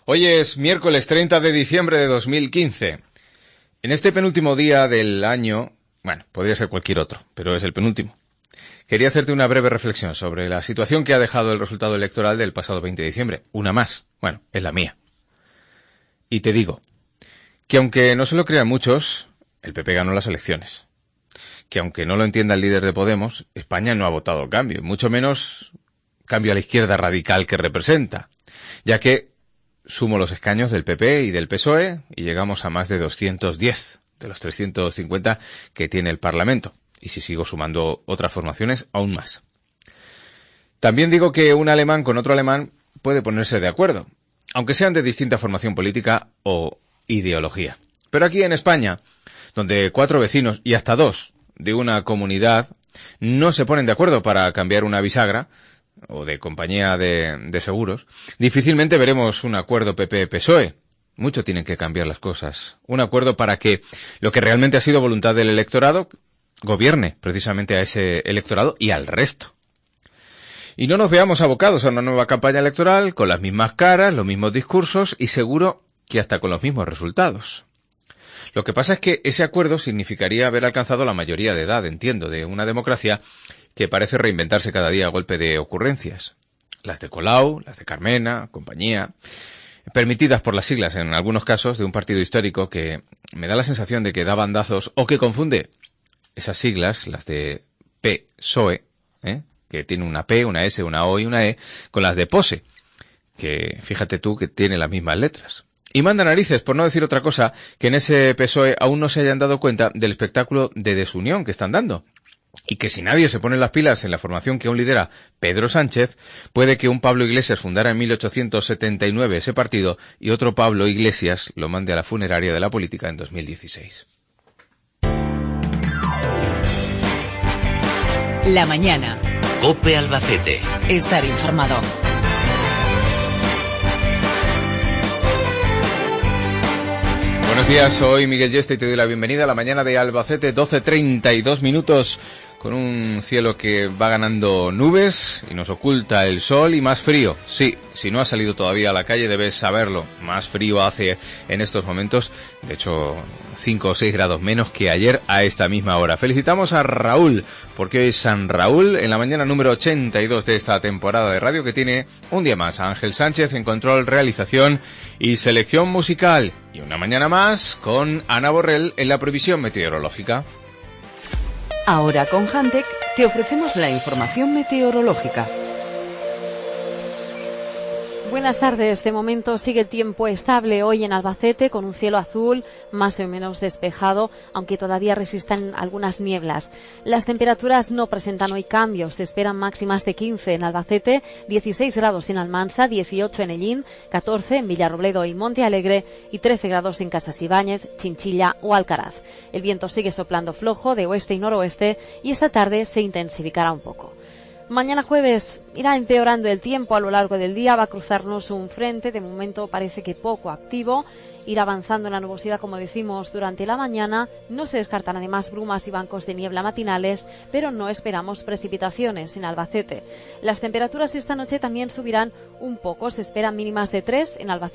Hoy es miércoles 30 de diciembre de 2015. En este penúltimo día del año, bueno, podría ser cualquier otro, pero es el penúltimo. Quería hacerte una breve reflexión sobre la situación que ha dejado el resultado electoral del pasado 20 de diciembre. Una más. Bueno, es la mía. Y te digo que aunque no se lo crean muchos, el PP ganó las elecciones. Que aunque no lo entienda el líder de Podemos, España no ha votado cambio, mucho menos cambio a la izquierda radical que representa, ya que sumo los escaños del PP y del PSOE y llegamos a más de 210 de los 350 que tiene el Parlamento. Y si sigo sumando otras formaciones, aún más. También digo que un alemán con otro alemán puede ponerse de acuerdo, aunque sean de distinta formación política o ideología. Pero aquí en España, donde 4 vecinos y hasta 2 de una comunidad no se ponen de acuerdo para cambiar una bisagra, o de compañía de seguros, difícilmente veremos un acuerdo PP-PSOE. Mucho tienen que cambiar las cosas. Un acuerdo para que lo que realmente ha sido voluntad del electorado gobierne precisamente a ese electorado y al resto. Y no nos veamos abocados a una nueva campaña electoral con las mismas caras, los mismos discursos y seguro que hasta con los mismos resultados. Lo que pasa es que ese acuerdo significaría haber alcanzado la mayoría de edad, entiendo, de una democracia que parece reinventarse cada día a golpe de ocurrencias. Las de Colau, las de Carmena, compañía, permitidas por las siglas en algunos casos de un partido histórico que me da la sensación de que da bandazos o que confunde esas siglas, las de PSOE, que tiene una P, una S, una O y una E, con las de POSE, que fíjate tú que tiene las mismas letras. Y manda narices, por no decir otra cosa, que en ese PSOE aún no se hayan dado cuenta del espectáculo de desunión que están dando. Y que si nadie se pone las pilas en la formación que aún lidera Pedro Sánchez, puede que un Pablo Iglesias fundara en 1879 ese partido y otro Pablo Iglesias lo mande a la funeraria de la política en 2016. La mañana. COPE Albacete. Estar informado. Buenos días, soy Miguel Yeste y te doy la bienvenida a la mañana de Albacete, 12:32 minutos, con un cielo que va ganando nubes y nos oculta el sol y más frío. Sí, si no has salido todavía a la calle debes saberlo, más frío hace en estos momentos, de hecho 5 o 6 grados menos que ayer a esta misma hora. Felicitamos a Raúl, porque hoy es San Raúl, en la mañana número 82 de esta temporada de radio que tiene un día más a Ángel Sánchez en control, realización y selección musical. Y una mañana más con Ana Borrell en la previsión meteorológica. Ahora con Hantec te ofrecemos la información meteorológica. Buenas tardes. De momento sigue el tiempo estable hoy en Albacete con un cielo azul más o menos despejado, aunque todavía resistan algunas nieblas. Las temperaturas no presentan hoy cambios. Se esperan máximas de 15 en Albacete, 16 grados en Almansa, 18 en Ellín, 14 en Villarrobledo y Monte Alegre y 13 grados en Casas Ibáñez, Chinchilla o Alcaraz. El viento sigue soplando flojo de oeste y noroeste y esta tarde se intensificará un poco. Mañana jueves irá empeorando el tiempo a lo largo del día, va a cruzarnos un frente, de momento parece que poco activo, irá avanzando en la nubosidad como decimos durante la mañana, no se descartan además brumas y bancos de niebla matinales, pero no esperamos precipitaciones en Albacete. Las temperaturas esta noche también subirán un poco, se esperan mínimas de 3 en Albacete.